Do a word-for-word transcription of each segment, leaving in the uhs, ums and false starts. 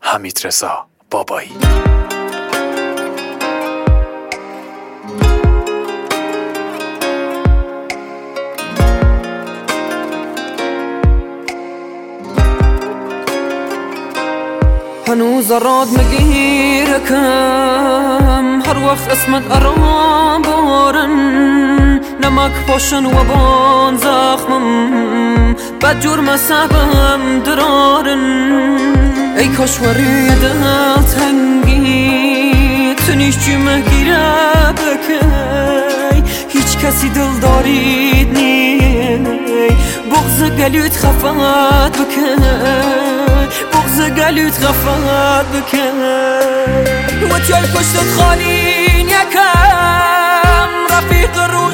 حمیدرضا بابایی. هنوز راد مگیر کم هر وقت اسمت ارام بارن نمک پاشن و بان زخمم بد جرم سبم درارن ای کاشوری دل تنگی تنیش جمع گیره بکی هیچ کسی دل دارید نی بغض گلوت خفت بکی بغض گلوت خفت بکن و جای پشتت خالین یکم رفیق روز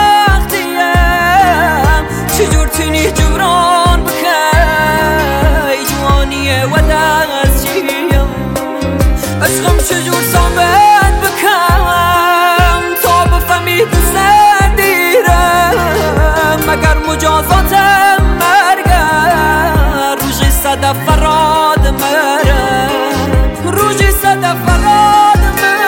سختیم چجور تونی جبران بکی جوانیه و دستجیم عشقم چجور ثابت بکم تا بفهمی دوست دیرم مگر مجازاتم مرگر روژه صدف فراد مرم روژه صدف فراد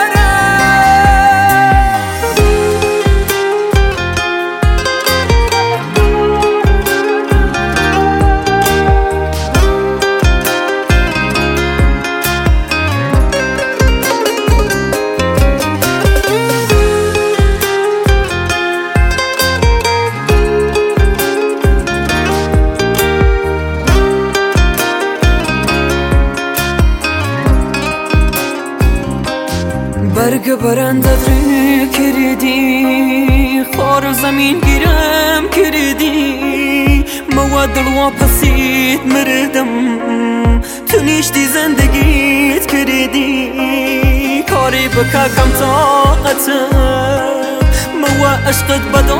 برگ برندت رو کردی خار زمین گیرم کردی مواد و پسید مردم تو نیشتی زندگیت کردی کاری بکا کم طاقتم موا عشقت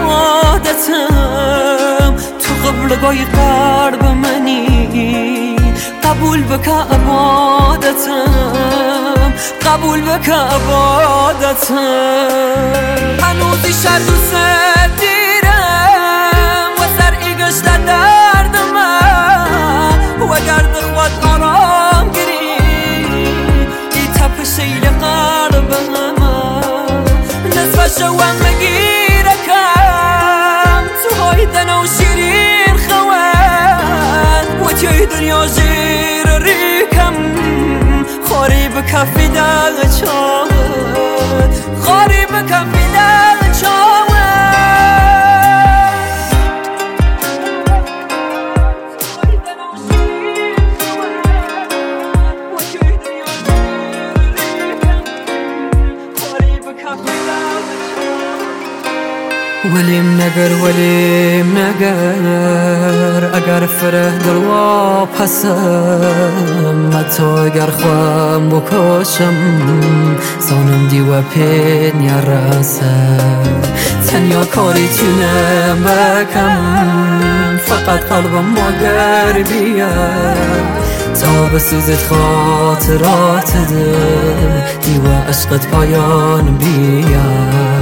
بدادتم تو قبل گای قرب منی قبول بکا عبادتم قبول بکا عبادتم هنوزی شر دوست دیرم و سر ایگشت دردم و گرد خود آرام گری ای تپ شیل قلبم نصف شوام مگیرکم تو های دنو شیرین خوان و توی دنیا زیر ریکم خاری بکفی دل چاوت خاری بکفی دل چاوت ولیم نگر ولیم نگر اگر فره دلوا پسم متو اگر خوام بکشم سانم دیو پین یا راسم تنیا کاری تونم بکم فقط قلبم مگر بیاد تا بسوزت خاطرات ده دیو عشقت پایان بیاد